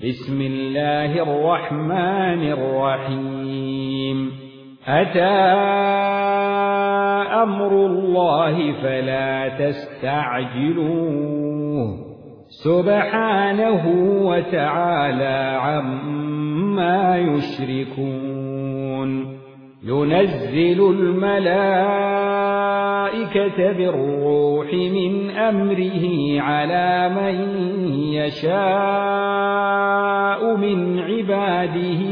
بسم الله الرحمن الرحيم أتى أمر الله فلا تستعجلوه سبحانه وتعالى عما يشركون ينزل الملائكة بالروح من أمره على من يشاء من عباده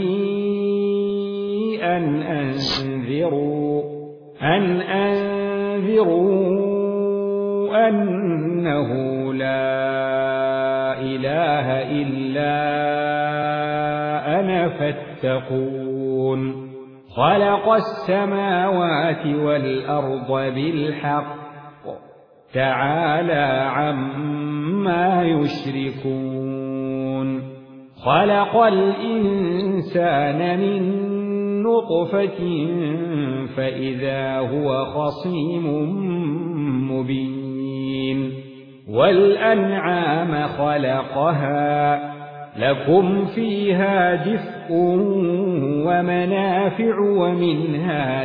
أن أنذروا أنه لا إله إلا أنا فاتقون خلق السماوات والأرض بالحق تعالى عما يشركون خلق الإنسان من نطفة فإذا هو خصيم مبين والأنعام خلقها لكم فيها دفء ومنافع ومنها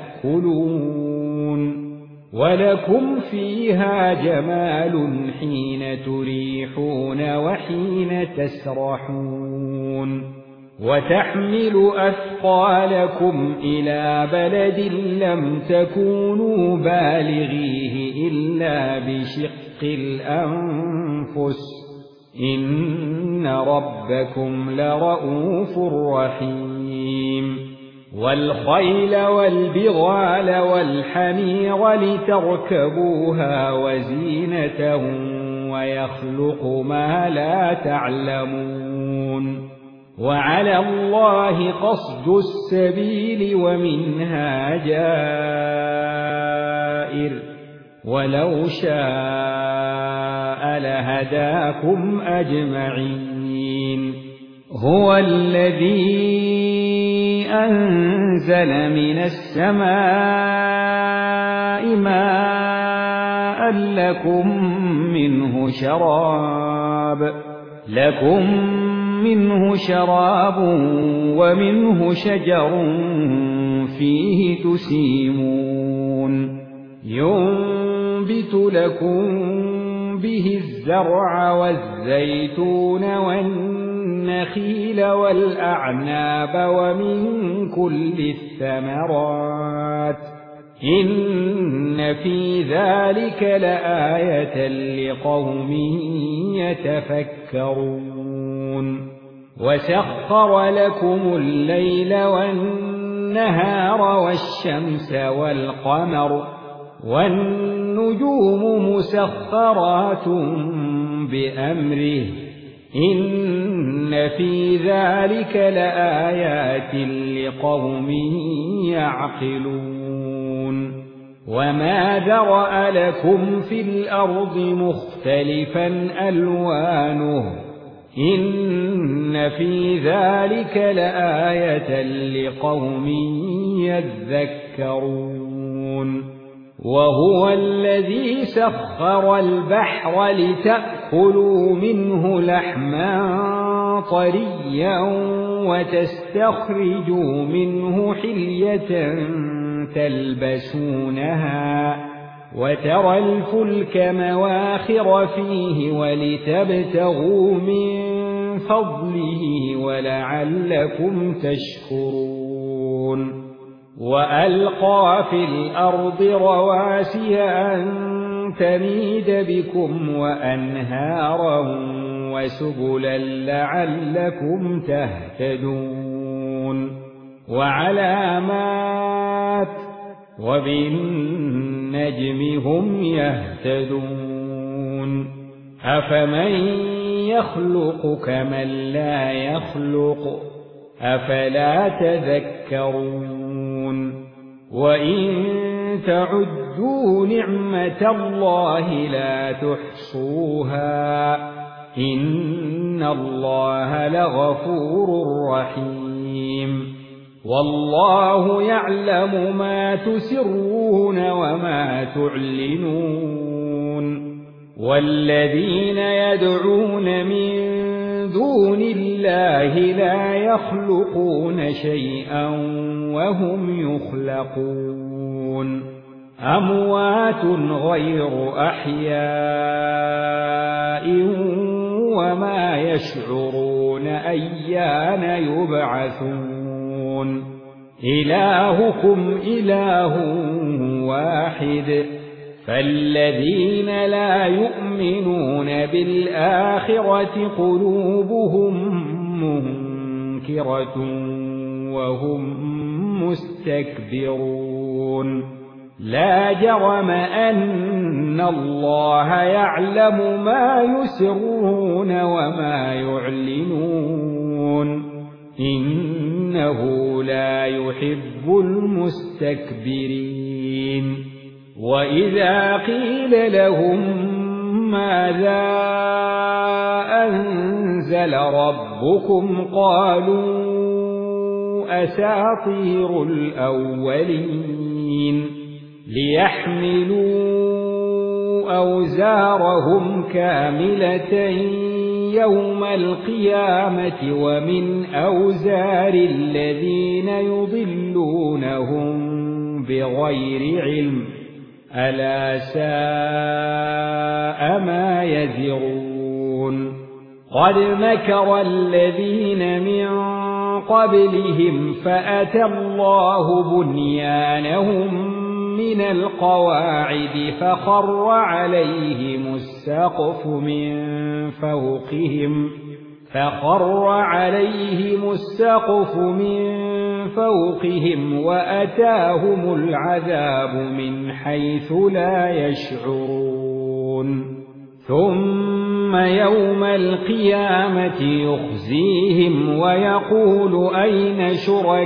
تأكلون ولكم فيها جمال حين تريحون وحين تسرحون وتحمل أثقالكم إلى بلد لم تكونوا بالغيه إلا بشق الأنفس إن ربكم لرؤوف رحيم والخيل والبغال والحمير لتركبوها وزينة ويخلق ما لا تعلمون وعلى الله قصد السبيل ومنها جائر ولو شاء لهداكم أجمعين هو الذي أنزل من السماء ماء لكم منه شراب ومنه شجر فيه تسيمون ينبت لكم به الزرع والزيتون والنخيل والأعناب ومن كل الثمرات إن في ذلك لآية لقوم يتفكرون وسخر لكم الليل والنهار والشمس والقمر والنجوم مسخرات بأمره إن في ذلك لآيات لقوم يعقلون وما ذرأ لكم في الأرض مختلفا ألوانه إن في ذلك لآية لقوم يذكرون وهو الذي سخر البحر لتأكلوا منه لحما طريا وتستخرجوا منه حلية تلبسونها وترى الفلك مواخر فيه ولتبتغوا من فضله ولعلكم تشكرون وألقى في الأرض رواسي أن تميد بكم وأنهارا وسبلا لعلكم تهتدون وعلامات وبالنجم هم يهتدون أفمن يخلق كمن لا يخلق أفلا تذكرون وإن تعدوا نعمة الله لا تحصوها إن الله لغفور رحيم والله يعلم ما تسرون وما تعلنون والذين يدعون من دون الله لا يخلقون شيئا وهم يخلقون أموات غير أحياء وما يشعرون أيان يبعثون إلهكم إله واحد فالذين لا يؤمنون بالآخرة قلوبهم منكرة وهم مستكبرون لا جرم أن الله يعلم ما يسرون وما يعلنون إنه لا يحب المستكبرين وإذا قيل لهم ماذا أنزل ربكم قالوا أساطير الأولين ليحملوا أوزارهم كاملة يوم القيامة ومن أوزار الذين يضلونهم بغير علم ألا ساء ما يزرون قد مكر الذين من قبلهم فأتى الله بنيانهم من القواعد فخر عليهم السقف من فوقهم وأتاهم العذاب من حيث لا يشعرون ثم يوم القيامة يخزيهم ويقول أين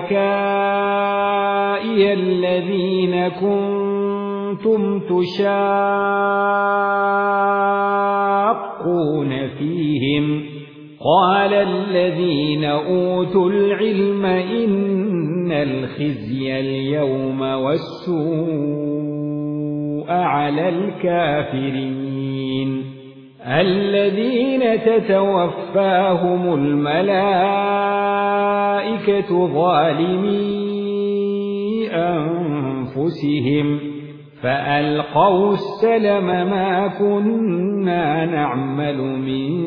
شركائي الذين كنتم تشاقون فيهم قال الذين أوتوا العلم إن الخزي اليوم والسوء على الكافرين الذين تتوفاهم الملائكة ظالمي أنفسهم فألقوا السلم ما كنا نعمل من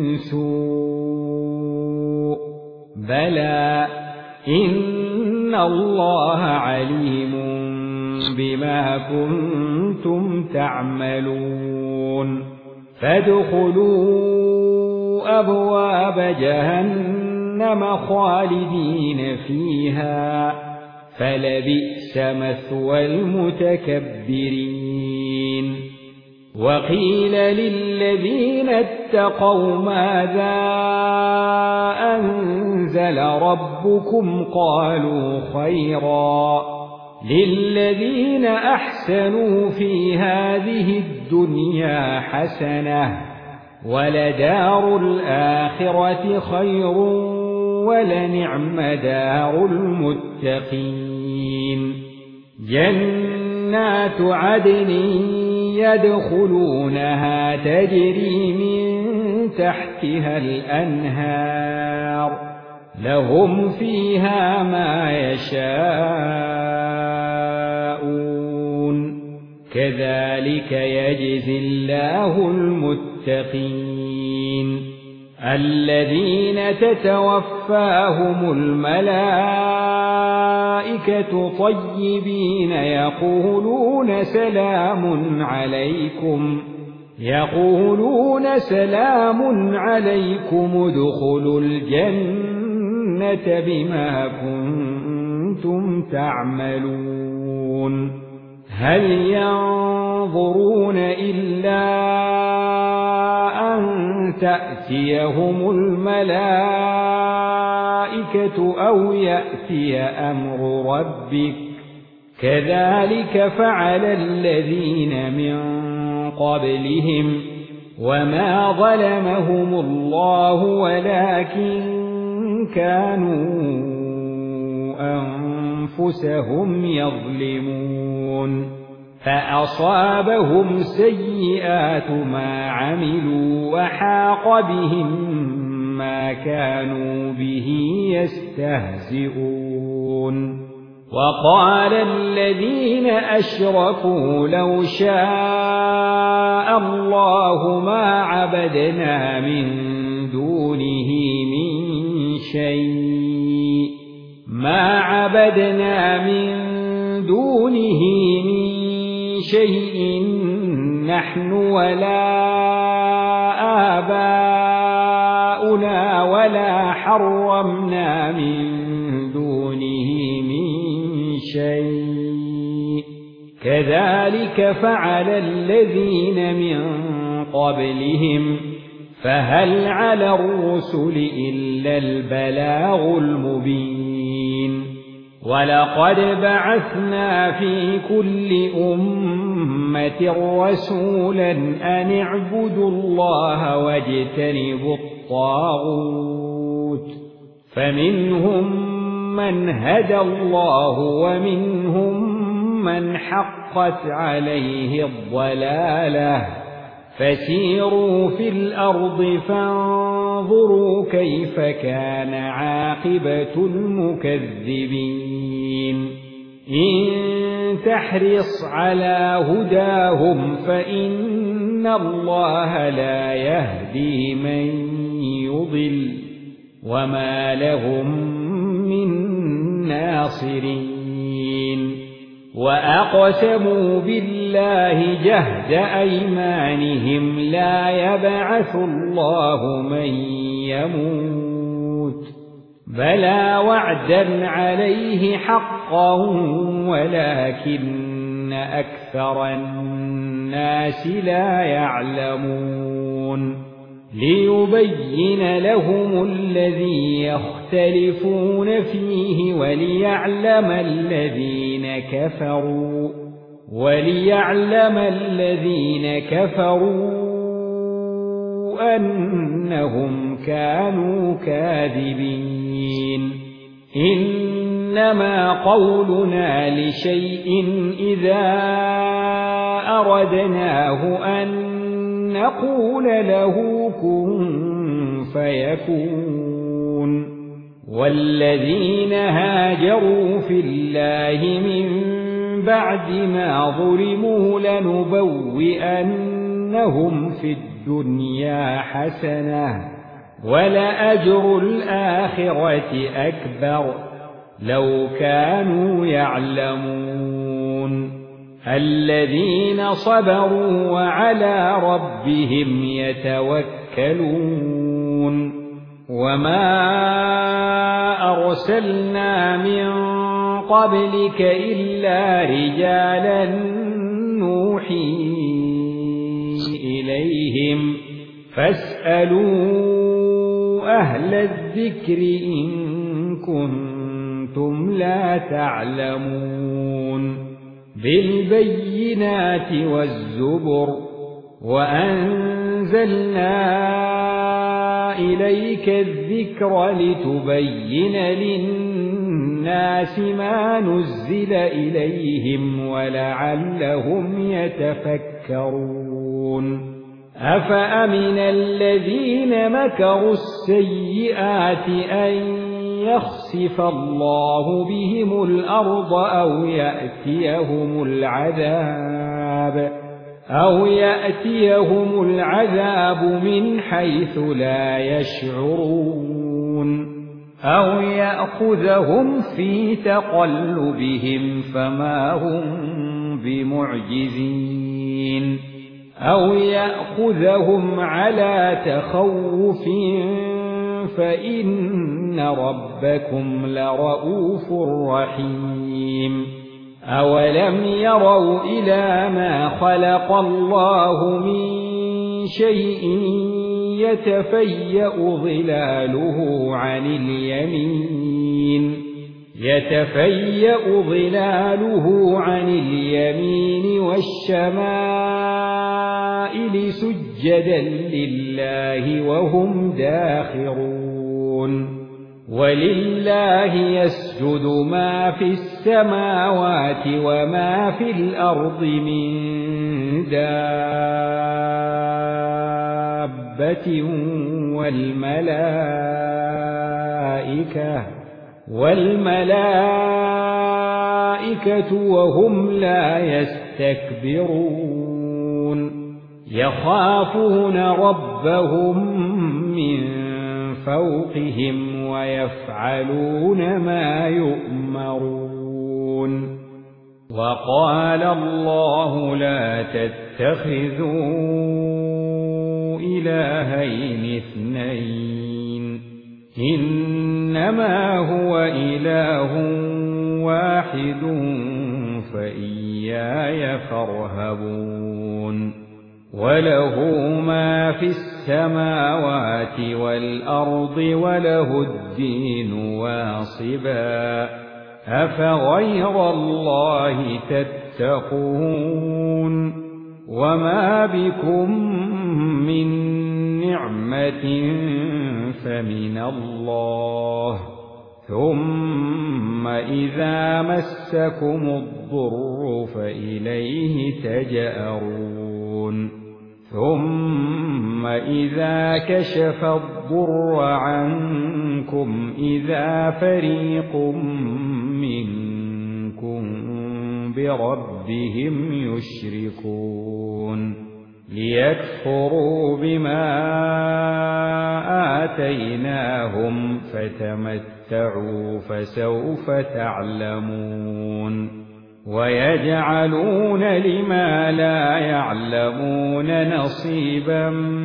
سوء بلى إن الله عليم بما كنتم تعملون فادخلوا أبواب جهنم خالدين فيها فلبئس مثوى المتكبرين وقيل للذين اتقوا ماذا أنزل ربكم قالوا خيرا للذين أحسنوا في هذه الدنيا حسنة ولدار الآخرة خير ولنعم دار المتقين جنات عدن يدخلونها تجري من تحتها الأنهار لهم فيها ما يشاءون كذلك يجزي الله المتقين الذين تتوفاهم الملائكة طيبين يقولون سلام عليكم ادخلوا الجنة بما كنتم تعملون هل ينظرون إلا أن تأتيهم الملائكة أو يأتي أمر ربك كذلك فعل الذين من قبلهم وما ظلمهم الله ولكن كانوا أنفسهم يظلمون فأصابهم سيئات ما عملوا وحاق بهم ما كانوا به يستهزئون وقال الذين أشركوا لو شاء الله ما عبدنا من دونه من شيء نحن ولا آباؤنا ولا حرمنا من دونه من شيء كذلك فعل الذين من قبلهم فهل على الرسل إلا البلاغ المبين ولقد بعثنا في كل أمة رسولا أن اعبدوا الله واجتنبوا الطاغوت فمنهم من هدى الله ومنهم من حقت عليه الضلالة فسيروا في الأرض فانظروا كيف كان عاقبة المكذبين إن تحرص على هداهم فإن الله لا يهدي من يضل وما لهم من ناصرين وأقسموا بالله جهد أيمانهم لا يبعث الله من يموت بلى وعدا عليه حقا ولكن أكثر الناس لا يعلمون ليبين لهم الذي يختلفون فيه وليعلم الذين كفروا أنهم كانوا كاذبين إنما قولنا لشيء إذا أردناه أن نقول له كن فيكون والذين هاجروا في الله من بعد ما ظلموا لنبوئنهم في الدنيا حسنة ولأجر الآخرة أكبر لو كانوا يعلمون الذين صبروا وعلى ربهم يتوكلون وما أرسلنا من قبلك إلا رجالا نوحي إليهم فاسألوا أهل الذكر إن كنتم لا تعلمون بالبينات والزبر وأنزلنا إليك الذكر لتبين للناس ما نزل إليهم ولعلهم يتفكرون أفأمن الذين مكروا السيئات أن يخسف الله بهم الأرض أو يأتيهم العذاب من حيث لا يشعرون أو يأخذهم في تقلبهم فما هم بمعجزين أو يأخذهم على تخوف فإن ربكم لرؤوف رحيم أولم يروا إلى ما خلق الله من شيء يتفيأ ظلاله عن اليمين والشمائل سجدا لله وهم داخرون ولله يسجد ما في السماوات وما في الأرض من دابة دابة والملائكة وهم لا يستكبرون يخافون ربهم من فوقهم ويفعلون ما يؤمرون وقال الله لا تتخذوا إلهين اثنين إنما هو إله واحد فإياي فارهبون وله ما في السماوات والأرض وله الدين واصبا أفغير الله تتقون وما بكم من نعمة فمن الله ثم إذا مسكم الضر فإليه تجأرون ثم إذا كشف الضر عنكم إذا فريق منكم بربهم يشركون ليكفروا بما آتيناهم فتمتعوا فسوف تعلمون ويجعلون لما لا يعلمون نصيبا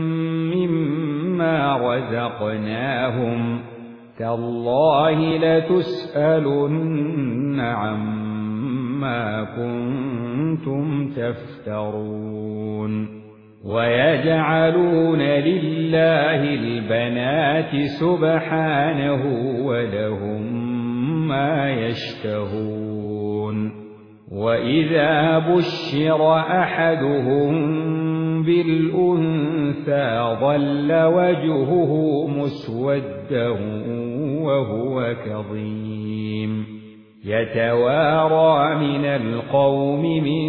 مما رزقناهم تالله لتسألن عما كنتم تفترون ويجعلون لله البنات سبحانه ولهم ما يشتهون وإذا بشر أحدهم بالأنثى ظل وجهه مسودا وهو كظيم يتوارى من القوم من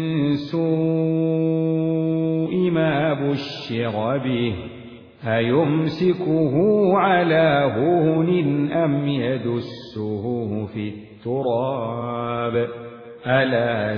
سوء ما بشر به أيمسكه على هون أم يدسه في التراب ألا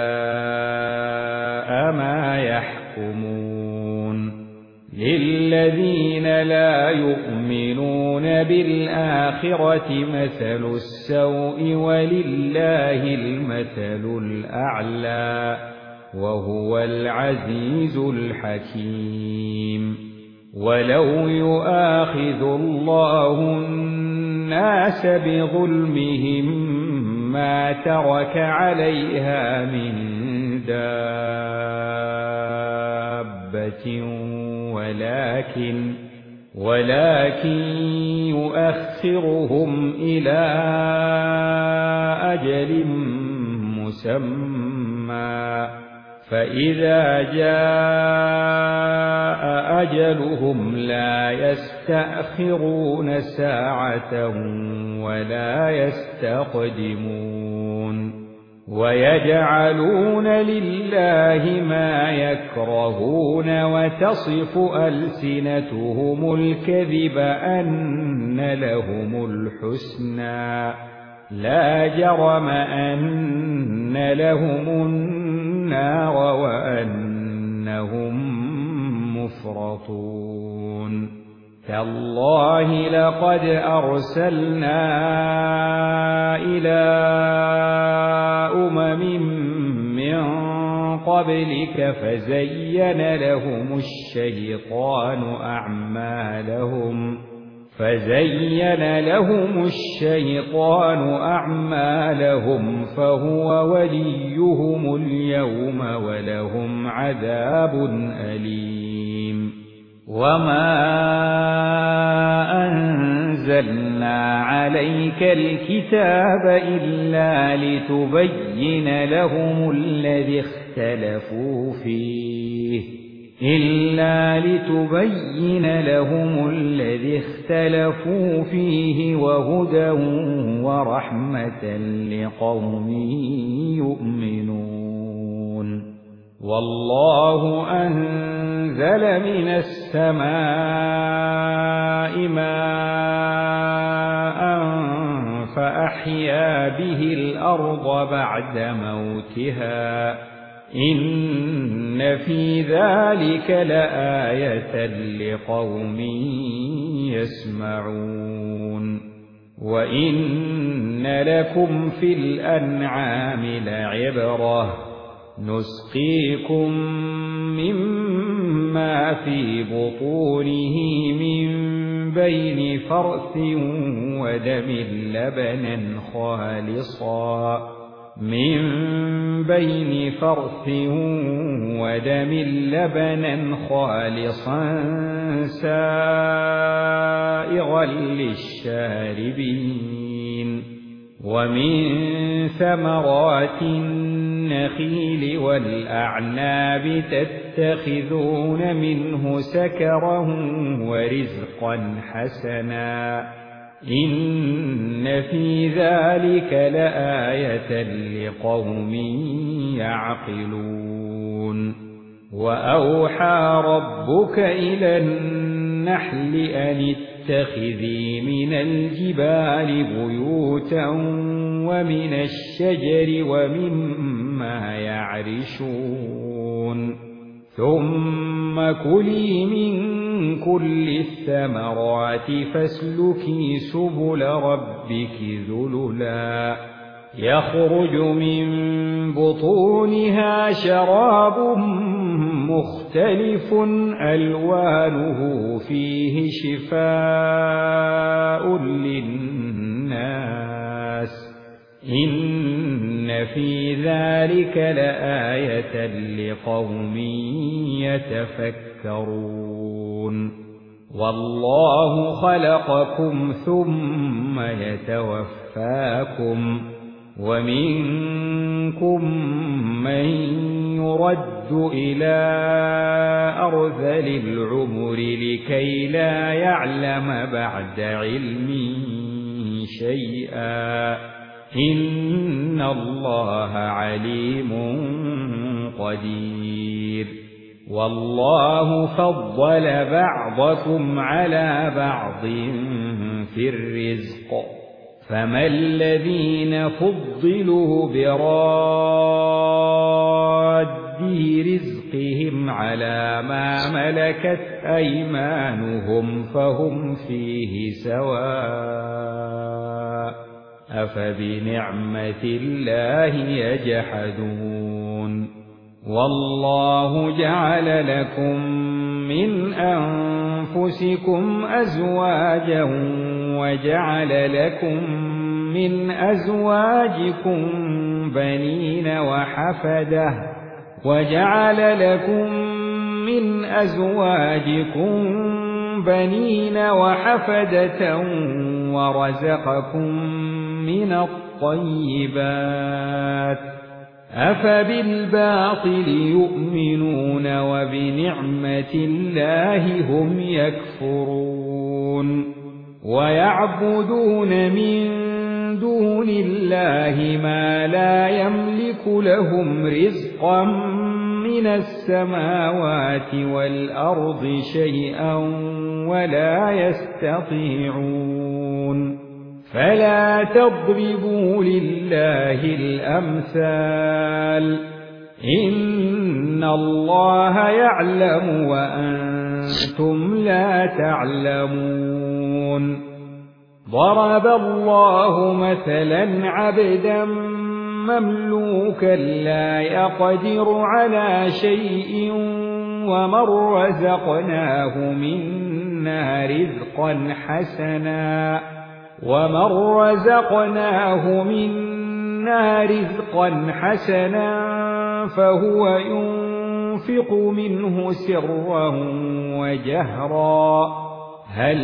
ساء ما يحكمون للذين لا يؤمنون بالآخرة مثل السوء ولله المثل الأعلى وهو العزيز الحكيم ولو يؤاخذ الله الناس بظلمهم ما ترك عليها من دابة ولكن يؤخرهم إلى أجل مسمى فإذا جاء أجلهم لا يستأخرون ساعة ولا يستقدمون ويجعلون لله ما يكرهون وتصف ألسنتهم الكذب أن لهم الحسنى لا جرم أن لهم النار وأنهم مفرطون تالله لقد أرسلنا إلى أمم من قبلك فزين لهم الشيطان أعمالهم فهو وليهم اليوم ولهم عذاب أليم وما أنزلنا عليك الكتاب إلا لتبين لهم الذي اختلفوا فيه وهدى ورحمة لقوم يؤمنون والله أنزل من السماء ماء فأحيا به الأرض بعد موتها إن في ذلك لآية لقوم يسمعون وإن لكم في الأنعام لعبرة نسقيكم مما في بطونه من بين فرث ودم لبنا خالصا سائغا للشاربين ومن ثمرات النخيل والأعناب تتخذون منه سكرا ورزقا حسنا إن في ذلك لآية لقوم يعقلون وأوحى ربك إلى النحل أن اتخذي من الجبال بيوتا ومن الشجر ومما يعرشون ثم كلي من كل الثمرات فاسلكي سبل ربك ذللا يخرج من بطونها شراب مختلف ألوانه فيه شفاء للناس إن في ذلك لآية لقوم يتفكرون والله خلقكم ثم يتوفاكم ومنكم من يرد إلى أرذل العمر لكي لا يعلم بعد علم شيئا إن الله عليم قدير والله فضل بعضكم على بعض في الرزق فما الذين فضلوا براد رزقهم على ما ملكت أيمانهم فهم فيه سواء أفبنعمة الله يجحدون والله جعل لكم من أنفسكم أزواجا وجعل لكم من أزواجكم بنين وحفدة ورزقكم من الطيبات أفبالباطل يؤمنون وبنعمة الله هم يكفرون ويعبدون من دون الله ما لا يملك لهم رزقا من السماوات والأرض شيئا ولا يستطيعون فلا تضربوا لله الأمثال إن الله يعلم وأنتم لا تعلمون ضرب الله مثلا عبدا مملوكا لا يقدر على شيء ومن رزقناه منا رزقا حسنا فهو ينفق منه سرا وجهرا هل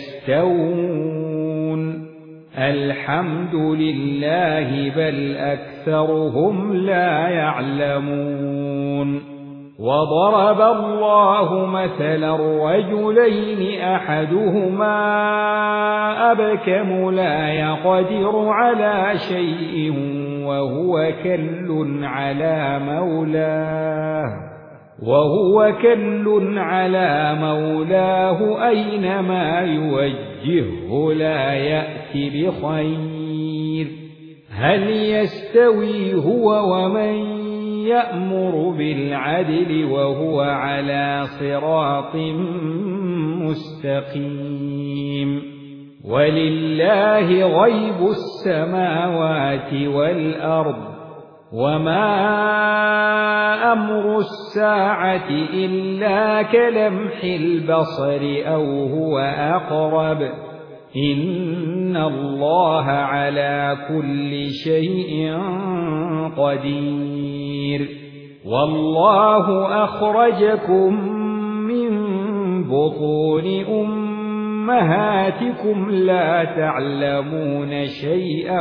يستوون الحمد لله بل أكثرهم لا يعلمون وضرب الله مثلا رجلين أحدهما أبكم لا يقدر على شيء وهو كل على مولاه أينما يوجهه لا يأتي بخير. هل يستوي هو ومن يأمر بالعدل وهو على صراط مستقيم؟ ولله غيب السماوات والأرض وما أمر الساعة إلا كلمح البصر أو هو أقرب إن الله على كل شيء قدير. والله أخرجكم من بطون أمهاتكم لا تعلمون شيئا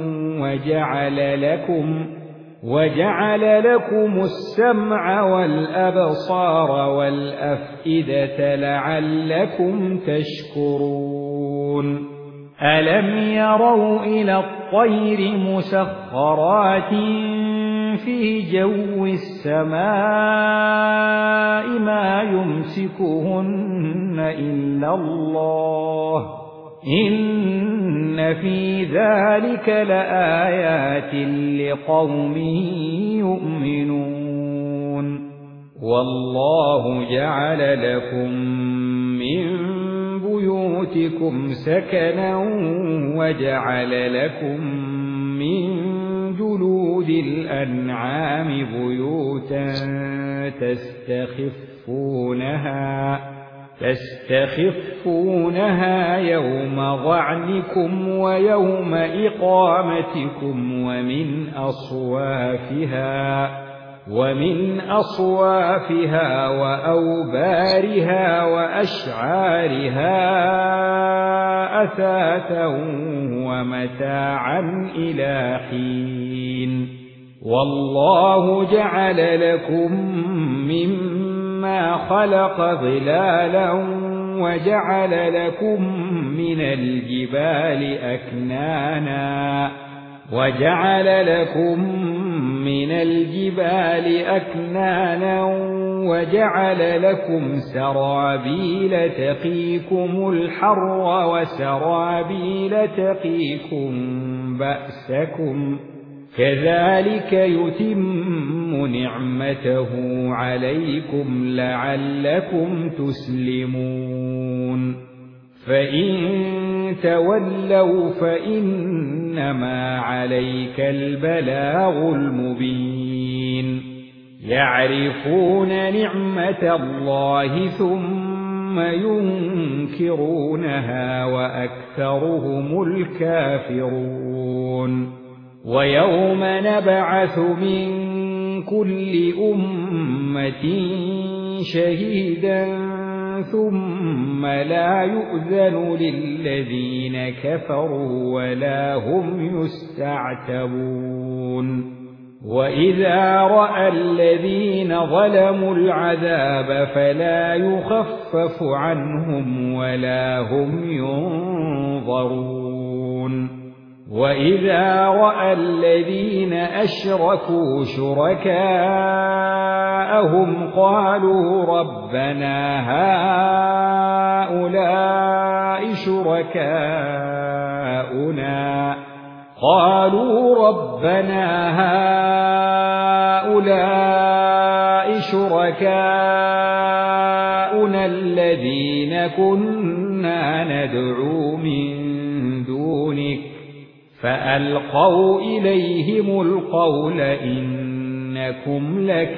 وجعل لكم السمع والأبصار والأفئدة لعلكم تشكرون. ألم يروا إلى الطير مسخرات في جو السماء ما يمسكهن إلا الله إن في ذلك لآيات لقوم يؤمنون. والله جعل لكم من بيوتكم سكنا وجعل لكم من جلود الأنعام بيوتا تستخفونها يوم ظعنكم ويوم إقامتكم ومن أصوافها وأوبارها وأشعارها أثاثا ومتاعا إلى حين. والله جعل لكم مما خلق ظلالا وجعل لكم من الجبال أكنانا وجعل لكم سرابيل تقيكم الحر وسرابيل تقيكم بأسكم كذلك يتم نعمته عليكم لعلكم تسلمون. فإن تولوا فإنما عليك البلاغ المبين. يعرفون نعمة الله ثم ينكرونها وأكثرهم الكافرون. ويوم نبعث من كل أمة شهيدا ثم لا يؤذن للذين كفروا ولا هم يستعتبون. وإذا رأى الذين ظلموا العذاب فلا يخفف عنهم ولا هم ينظرون. وإذا رأى الذين أشركوا شركاءهم قالوا ربنا هؤلاء شركاؤنا الذين كنا ندعو من دونك فألقوا إليهم القول إنكم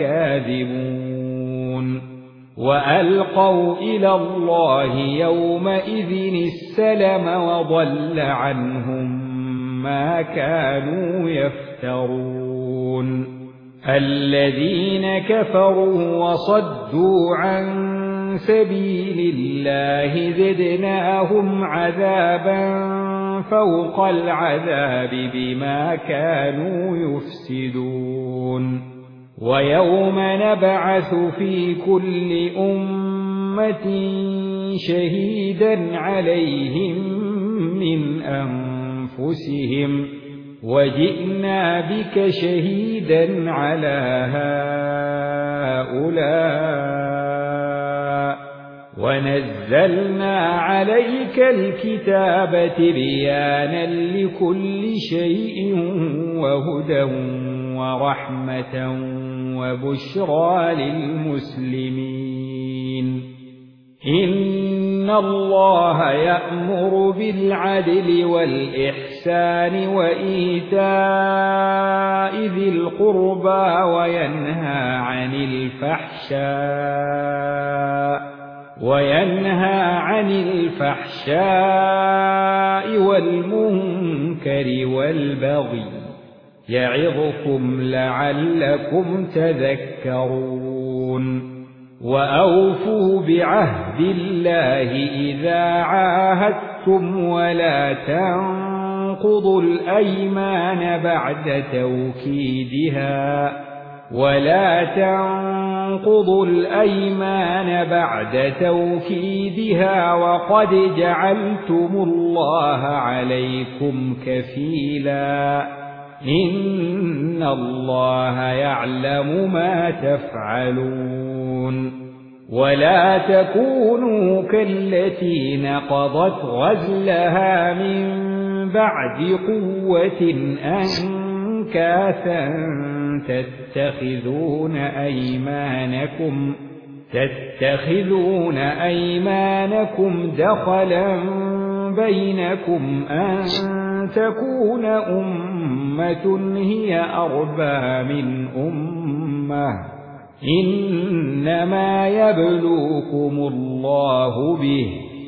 لكاذبون. وألقوا إلى الله يومئذ السلم وضل عنهم ما كانوا يفترون. الذين كفروا وصدوا عن سبيل الله زدناهم عذابا فوق العذاب بما كانوا يفسدون. ويوم نبعث في كل أمة شهيدا عليهم من أنفسهم وجئنا بك شهيدا على هؤلاء ونزلنا عليك الكتاب تبيانا لكل شيء وهدى ورحمة وبشرى للمسلمين إن الله يأمر بالعدل والإحسان وإيتاء ذي القربى وينهى عن الفحشاء والمنكر والبغي يعظكم لعلكم تذكرون وأوفوا بعهد الله إذا عاهدتم ولا تنقضوا الأيمان بعد توكيدها وقد جعلتم الله عليكم كفيلا إن الله يعلم ما تفعلون ولا تكونوا كالتي نقضت غزلها من بعد قوة أنكاثا تتخذون أيمانكم دخلا بينكم أن تكون أمة هي أربى من أمة إنما يبلوكم الله به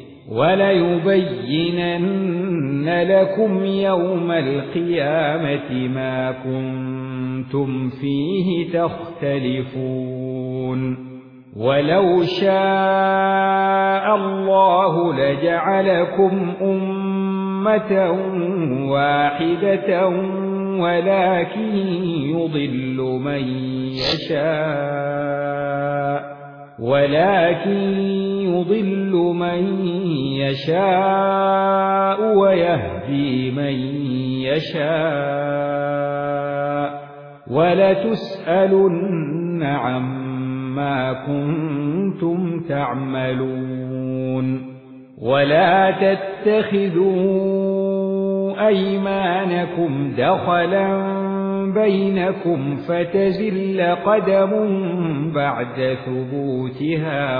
وليبينن لكم يوم القيامة ما كنتم فيه تختلفون ولو شاء الله لجعلكم أمة واحدة ولكن يضل من يشاء ويهدي من يشاء ولتسألن عما كنتم تعملون ولا تتخذوا أيمانكم دخلا بينكم فتزل قدم بعد ثبوتها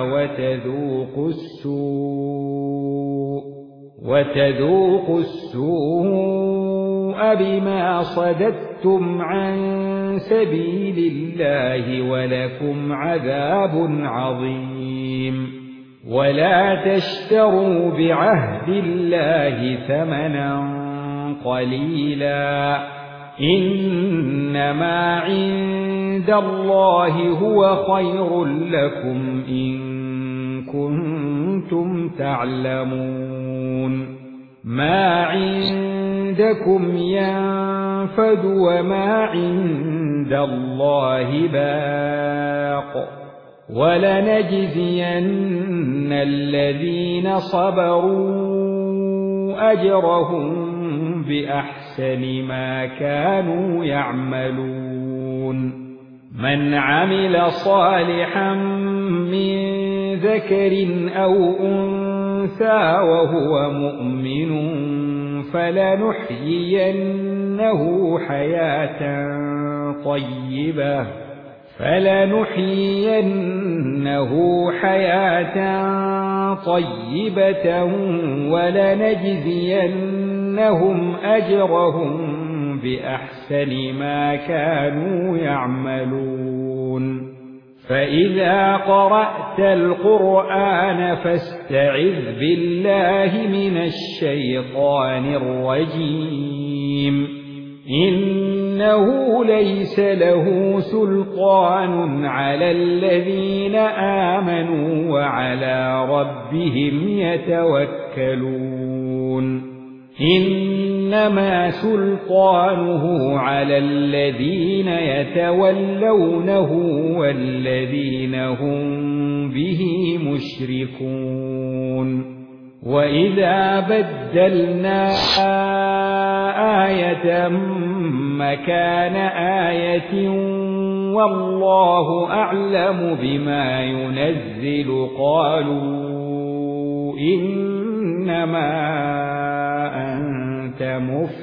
وتذوقوا السوء بما صددتم عن سبيل الله ولكم عذاب عظيم ولا تشتروا بعهد الله ثمنا قليلا إنما عند الله هو خير لكم إن كنتم تعلمون ما عندكم ينفد وما عند الله باق ولنجزين الذين صبروا أجرهم بأحسن ما كانوا يعملون من عمل صالحا من ذكر أو أنثى وهو مؤمن فلنحيينه حياة طيبة ولنجزينهم أجرهم بأحسن ما كانوا يعملون فإذا قرأت القرآن فاستعذ بالله من الشيطان الرجيم إنه ليس له سلطان على الذين آمنوا وعلى ربهم يتوكلون إنما سلطانه على الذين يتولونه والذين هم به مشركون وإذا بدلنا آية مكان آية والله أعلم بما ينزل قالوا إنما أنت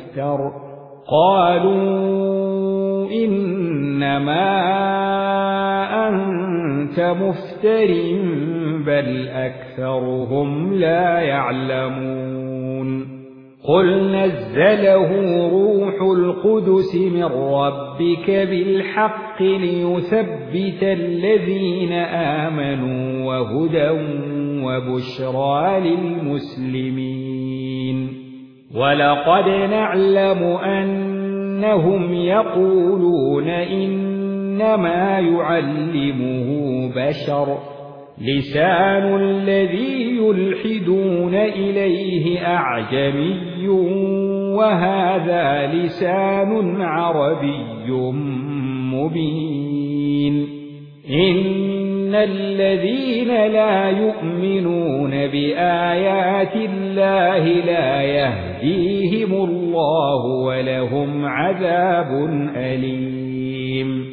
مفتر بل أكثرهم لا يعلمون قل نزله روح القدس من ربك بالحق ليثبت الذين آمنوا وهدى وبشرى للمسلمين ولقد نعلم أنهم يقولون إنما يعلمه بشر لسان الذي يلحدون إليه أعجمي وهذا لسان عربي مبين إن الذين لا يؤمنون بآيات الله لا يهديهم الله ولهم عذاب أليم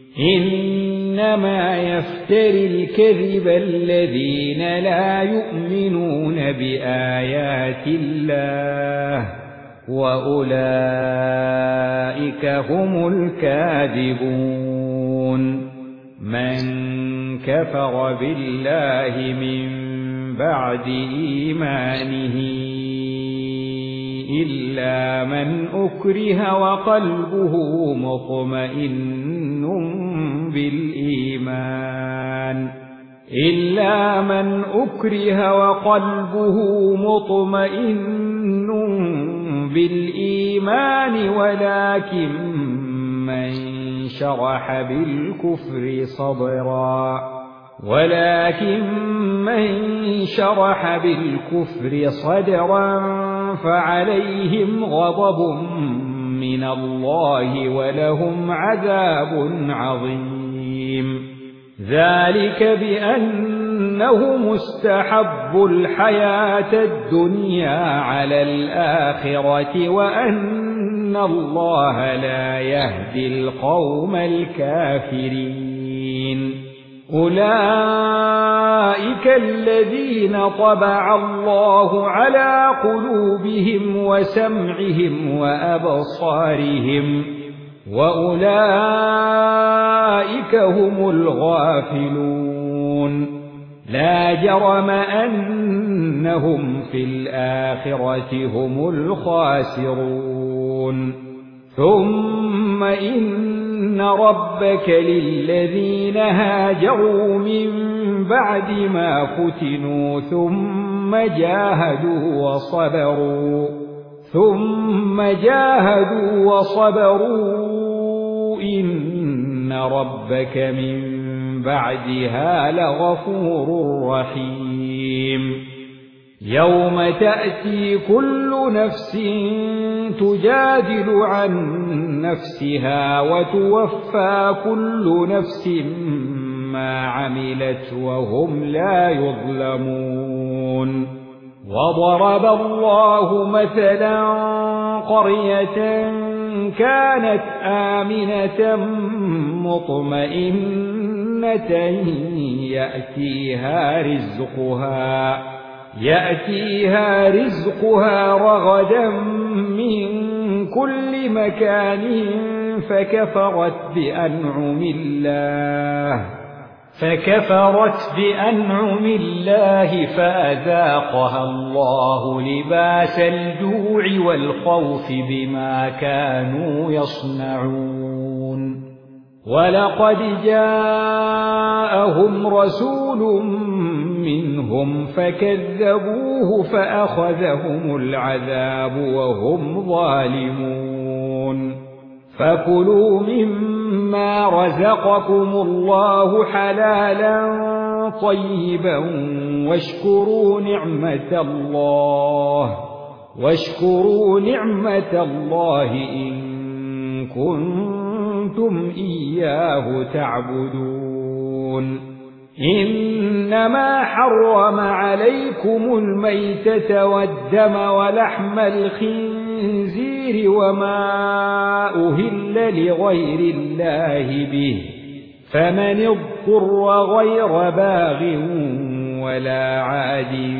إنما يفتري الكذب الذين لا يؤمنون بآيات الله وأولئك هم الكاذبون من كفر بالله من بعد إيمانه إلا من أكره وقلبه مطمئن بالإيمان ولكن من شرح بالكفر صدرا فعليهم غضب من الله ولهم عذاب عظيم ذلك بأنهم استحبوا الحياة الدنيا على الآخرة وأن الله لا يهدي القوم الكافرين أولئك الذين طبع الله على قلوبهم وسمعهم وأبصارهم وأولئك هم الغافلون لا جرم أنهم في الآخرة هم الخاسرون ثم إن ربك للذين هاجروا من بعد ما فتنوا ثم جاهدوا وصبروا إن ربك من بعدها لغفور رحيم يوم تأتي كل نفس تجادل عن نفسها وتوفى كل نفس ما عملت وهم لا يظلمون وضرب الله مثلا قرية كانت آمنة مطمئنة يأتيها رزقها رغدا من كل مكان فكفرت بأنعم الله فأذاقها الله لباس الجوع والخوف بما كانوا يصنعون ولقد جاءهم رسول منهم فكذبوه فأخذهم العذاب وهم ظالمون فكلوا مما رزقكم الله حلالا طيبا واشكروا نعمة الله إن كنتم إياه تعبدون إنما حرم عليكم الميتة والدم ولحم الخنزير وما أهل لغير الله به فمن اضطر غير باغ ولا عاد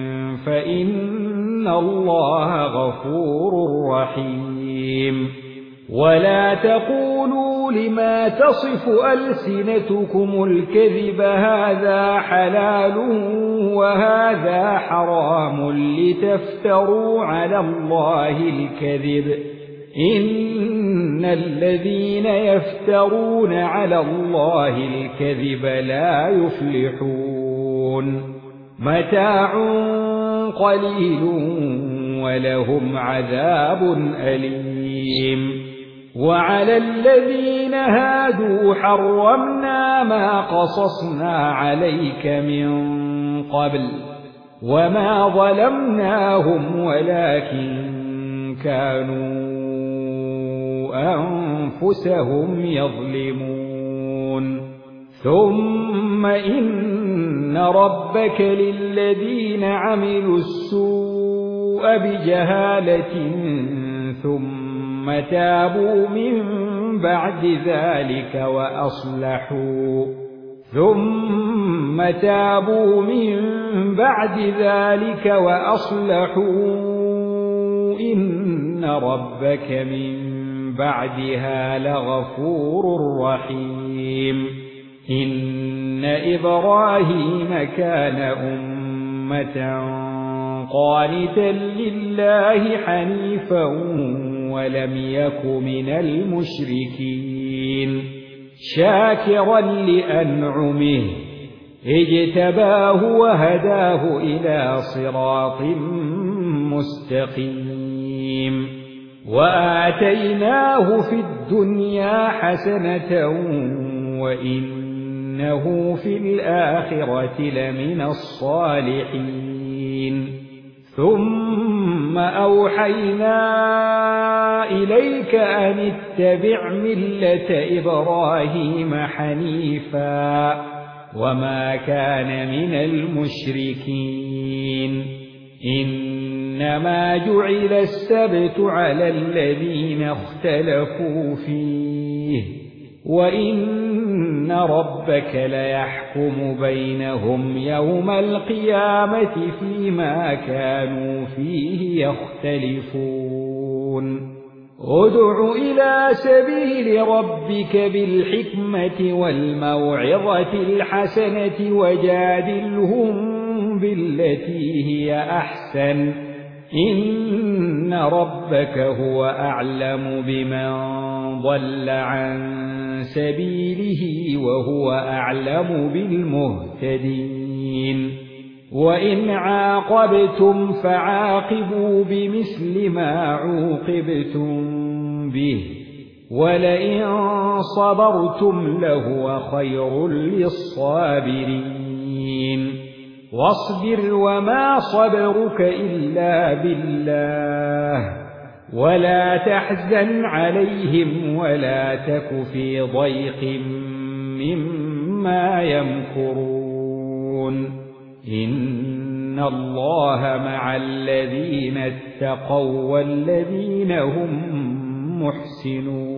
فإن الله غفور رحيم ولا تقولوا لما تصف ألسنتكم الكذب هذا حلال وهذا حرام لتفتروا على الله الكذب إن الذين يفترون على الله الكذب لا يفلحون متاع قليل ولهم عذاب أليم وعلى الذين هادوا حرمنا ما قصصنا عليك من قبل وما ظلمناهم ولكن كانوا أنفسهم يظلمون ثم إن ربك للذين عملوا السوء بجهالة ثم تابوا من بعد ذلك وأصلحوا إن ربك من بعدها لغفور رحيم إن إبراهيم كان أمة قانتا لله حنيفا ولم يك من المشركين شاكرا لأنعمه اجتباه وهداه إلى صراط مستقيم وآتيناه في الدنيا حسنة وإنه في الآخرة لمن الصالحين ثم أوحينا إليك أن اتبع ملة إبراهيم حنيفا وما كان من المشركين إنما جعل السبت على الذين اختلفوا فيه وإن ربك ليحكم بينهم يوم القيامة فيما كانوا فيه يختلفون ادع إلى سبيل ربك بالحكمة والموعظة الحسنة وجادلهم بالتي هي أحسن إن ربك هو أعلم بمن ضل عن سبيله وهو أعلم بالمهتدين وإن عاقبتم فعاقبوا بمثل ما عوقبتم به ولئن صبرتم لهو خير للصابرين واصبر وما صبرك إلا بالله ولا تحزن عليهم ولا تك في ضيق مما يمكرون إن الله مع الذين اتقوا والذين هم محسنون